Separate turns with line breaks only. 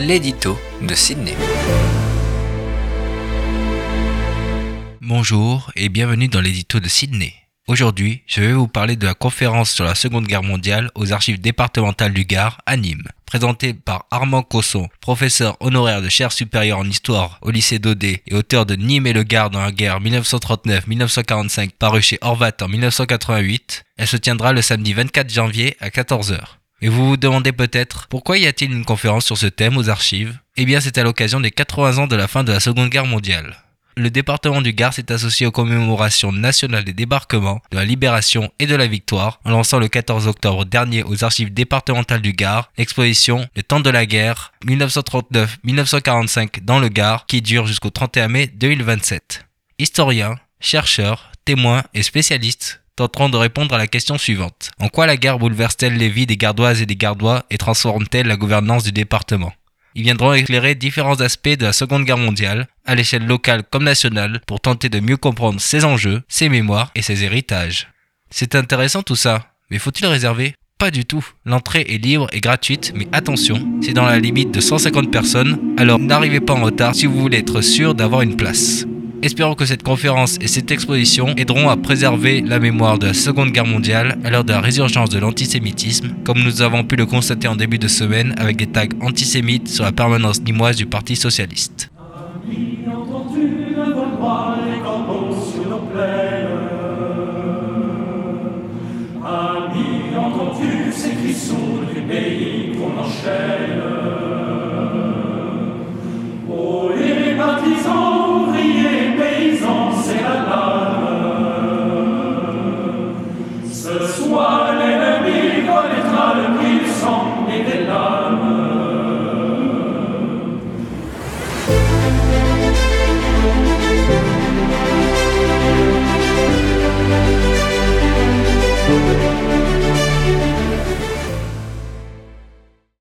l'édito de Sydney.
Bonjour et bienvenue dans l'édito de Sydney. Aujourd'hui, je vais vous parler de la conférence sur la Seconde Guerre mondiale aux archives départementales du Gard à Nîmes, présentée par Armand Cosson, professeur honoraire de chaire supérieure en histoire au lycée d'Audet et auteur de Nîmes et le Gard dans la guerre 1939-1945 paru chez Horvat en 1988. Elle se tiendra le samedi 24 janvier à 14h. Et vous vous demandez peut-être, pourquoi y a-t-il une conférence sur ce thème aux archives ? Eh bien c'est à l'occasion des 80 ans de la fin de la Seconde Guerre mondiale. Le département du Gard s'est associé aux commémorations nationales des débarquements, de la libération et de la victoire en lançant le 14 octobre dernier aux archives départementales du Gard l'exposition « Le temps de la guerre 1939-1945 dans le Gard » qui dure jusqu'au 31 mai 2027. Historiens, chercheurs, témoins et spécialistes tenteront de répondre à la question suivante. En quoi la guerre bouleverse-t-elle les vies des Gardoises et des Gardois et transforme-t-elle la gouvernance du département ? Ils viendront éclairer différents aspects de la Seconde Guerre mondiale, à l'échelle locale comme nationale, pour tenter de mieux comprendre ses enjeux, ses mémoires et ses héritages. C'est intéressant tout ça, mais faut-il réserver ? Pas du tout. L'entrée est libre et gratuite, mais attention, c'est dans la limite de 150 personnes, alors n'arrivez pas en retard si vous voulez être sûr d'avoir une place. Espérons que cette conférence et cette exposition aideront à préserver la mémoire de la Seconde Guerre mondiale à l'heure de la résurgence de l'antisémitisme, comme nous avons pu le constater en début de semaine avec des tags antisémites sur la permanence nîmoise du Parti socialiste.